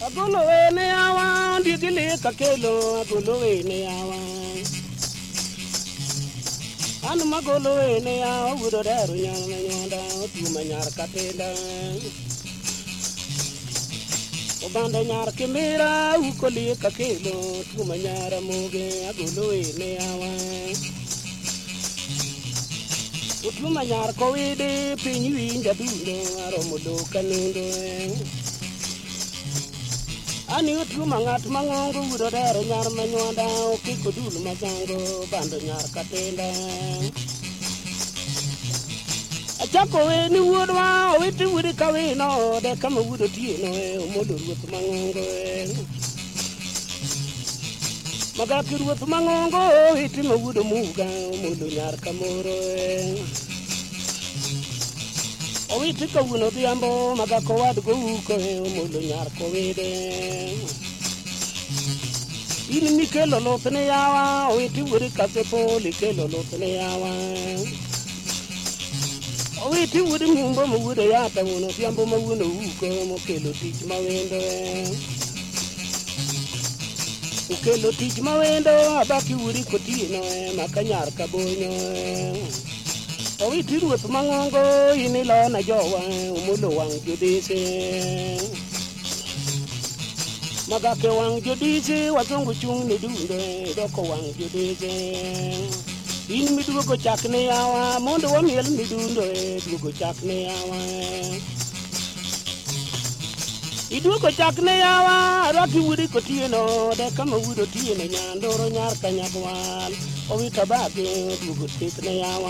Agolo ene yawa digili kakelo agolo ene yawa Anu magolo ene yawa udo daru nyana nyonda tuma nyar katenda Obanda nyar kimira ukoli kakelo tuma nyara moge agolo ene yawa Utuma nyar kowide pinyu inja dundo aromudo kanundo Ani utuma ngat mangongo udo dero nyar manyonda okiko dulu magango bando nyar katenda Achako weni wudwa owiti wudi kawino de kama wudo tieno umodo ruoth mangongo Magaki ruoth mangongo owiti mawudo muga umodo nyar kamoro Owiti kawuno dhiambo magako wadgo uko umodo nyar kowide Ini mikelo lothne yawa owiti wudi kasepoli kelo lothne yawa Owiti wudi mumbo mawudo yata uno dhiambo mawuno uko mokelo tich mawendo Ukelo tich mawendo abaki wudi kotino makanyar kabonyo Owiti ruoth mangongo inilo na jowa umulo wang jodise Magake wang jodise wasungu chung ni dunde doko wang jodise In midugo chakne yawa mondo wamiel midundo dugo chakne yawa Idugo chakne yawa raki wudi kotieno de kama wudo tieno nyandoro nyar kanyagwal Owita bage dugo tikne yawa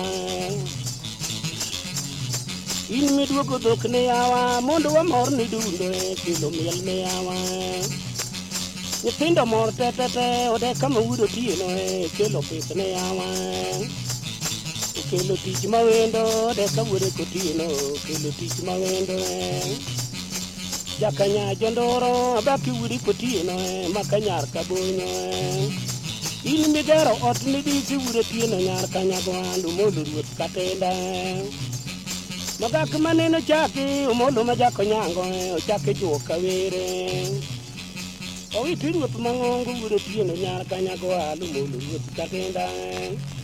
In midugo dhokne yawa mondo wamor ni dundo kilo miel ne yawa Nyithindo mor tetete ode kama wudo tieno kelo pith ne yawa Kelo tich mawendo de ka wude kotieno kelo tich mawendo Jakanya jondoro abaki wudi kotieno makanyar kabonyo In migero ot ni disi wude tieno nyar kanyagwandu mondo ruoth katenda Magak maneno chaki umolo majako nyango ochake joka were Owiti ruoth mangongo wude tieno nyar kanyagwandu mondo ruoth katenda